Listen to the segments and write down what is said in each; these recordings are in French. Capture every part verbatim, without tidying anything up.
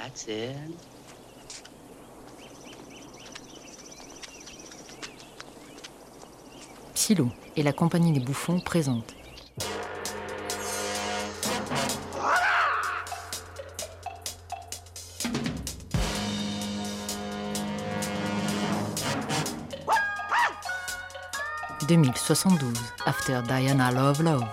That's it. Psylo et la Compagnie des Bouffons présentent. deux mille soixante-douze, After Diana Love Love.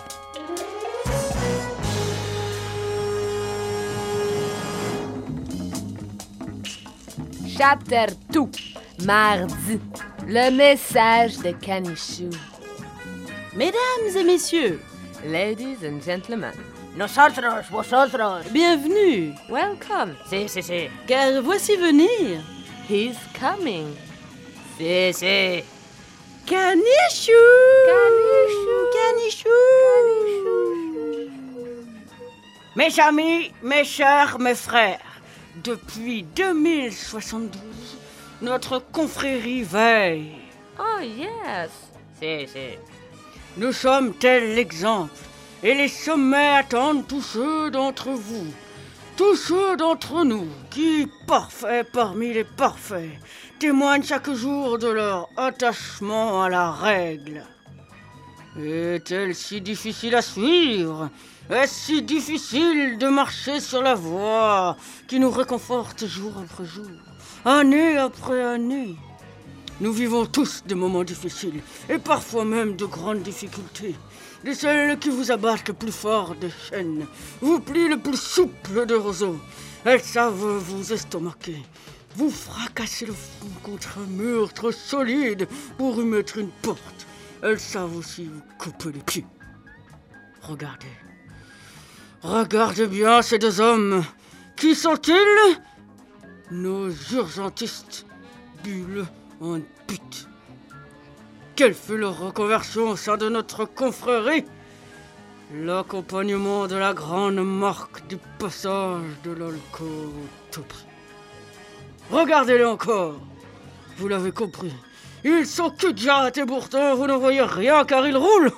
Chapter deux, mardi, le message de Canichou. Mesdames et messieurs, Ladies and gentlemen, nosotros, vosotros, bienvenue. welcome. Si, si, si. Car voici venir. He's coming. Si, si. Canichou. Canichou. Canichou. Mes amis, mes chers, mes frères, depuis deux mille soixante-douze, notre confrérie veille. Oh yes. Si, si. Nous sommes tel l'exemple, et les sommets attendent tous ceux d'entre vous, tous ceux d'entre nous qui, parfaits parmi les parfaits, témoignent chaque jour de leur attachement à la règle. Est-elle si difficile à suivre? Est-ce si difficile de marcher sur la voie qui nous réconforte jour après jour, année après année? Nous vivons tous des moments difficiles, et parfois même de grandes difficultés. De celles qui vous abattent le plus fort des chaînes, vous plient le plus souple de roseaux. Elles savent vous estomaquer, vous fracasser le front contre un mur trop solide pour y mettre une porte. Elles savent aussi vous couper les pieds. Regardez. Regardez bien ces deux hommes. Qui sont-ils? Nos urgentistes, bulles en but. Quelle fut leur reconversion au sein de notre confrérie? L'accompagnement de la grande marque du passage de l'alcool au tout prix. Regardez-les encore. Vous l'avez compris. Ils sont cul-de-jatte et pourtant vous ne voyez rien car ils roulent.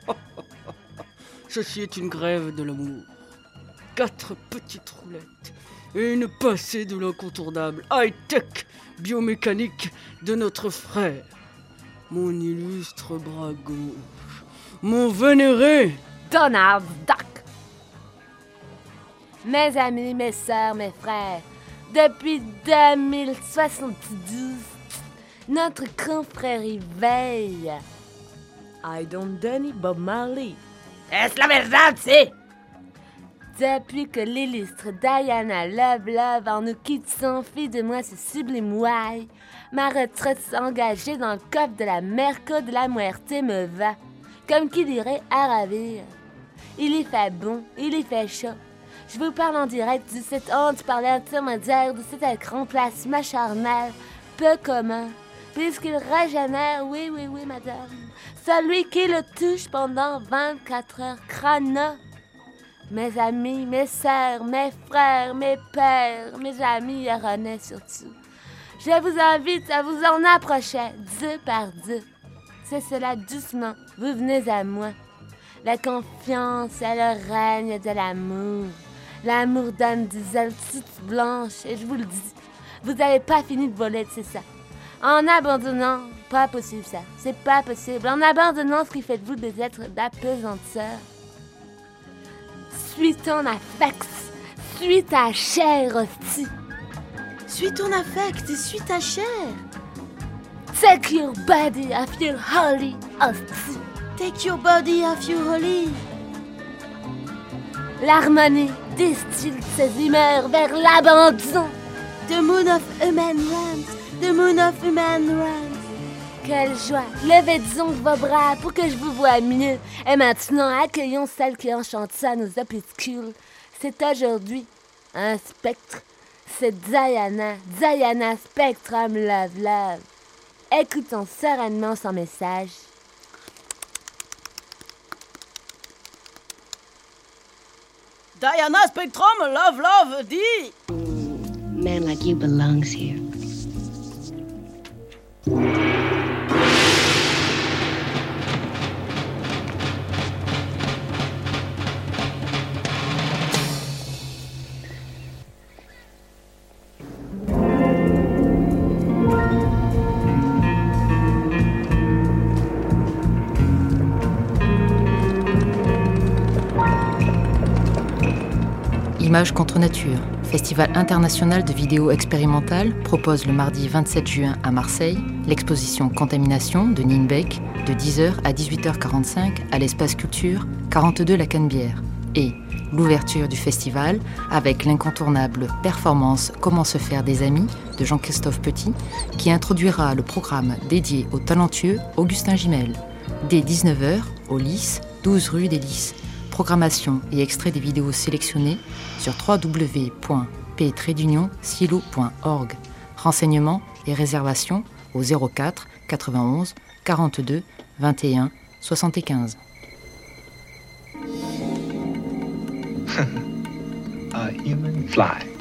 Ceci est une grève de l'amour. Quatre petites roulettes et une pincée de l'incontournable high-tech biomécanique de notre frère. Mon illustre bras gauche, mon vénéré Donald Duck. Mes amis, mes sœurs, mes frères, depuis deux mille soixante-douze, notre confrérie veille. I don't Danny Bob Marley. Es la verdad, si. Depuis que l'illustre Diana Love Love en nous quitte sans fille de moi ce sublime ouaille, ma retraite engagée dans le coffre de la Merco de la Muerte me va, comme qui dirait à ravir. Il y fait bon, il y fait chaud. Je vous parle en direct du site honte par l'intermédiaire de cet écran plasma charnel peu commun, puisqu'il régénère, oui, oui, oui, madame, celui qui le touche pendant vingt-quatre heures chrono. Mes amis, mes sœurs, mes frères, mes pères, mes amis erronés surtout. Je vous invite à vous en approcher, deux par deux. C'est cela doucement, vous venez à moi. La confiance est le règne de l'amour. L'amour donne des ailes toutes blanches, et je vous le dis, vous n'avez pas fini de voler, c'est ça. En abandonnant, pas possible ça, c'est pas possible. En abandonnant ce qui fait de vous des êtres d'apesanteur. Suis ton affect, suis ta chair, hostie. Suis ton affect et suis ta chair. Take your body off your holy hostie. Take your body off your holy. L'harmonie distille ses humeurs vers l'abandon. The moon of human rams, the moon of human rams. Quelle joie! Levez donc vos bras pour que je vous voie mieux. Et maintenant, accueillons celle qui enchante ça à nos opuscules. C'est aujourd'hui un spectre. C'est Diana, Diana Spectrum Love Love. Écoutons sereinement son message. Diana Spectrum Love Love dit... Man like you belongs here. L'image contre nature, festival international de vidéos expérimentales, propose le mardi vingt-sept juin à Marseille l'exposition Contamination de Nienbeck de dix heures à dix-huit heures quarante-cinq à l'espace culture quarante-deux La Canebière. Et l'ouverture du festival avec l'incontournable performance Comment se faire des amis de Jean-Christophe Petit qui introduira le programme dédié au talentueux Augustin Gimel. Dès dix-neuf heures au Lys, douze rue des Lys. Programmation et extrait des vidéos sélectionnées sur w w w point p tiret silo point org. Renseignements et réservations au zéro quatre quatre-vingt-onze quarante-deux vingt et un soixante-quinze. A human fly.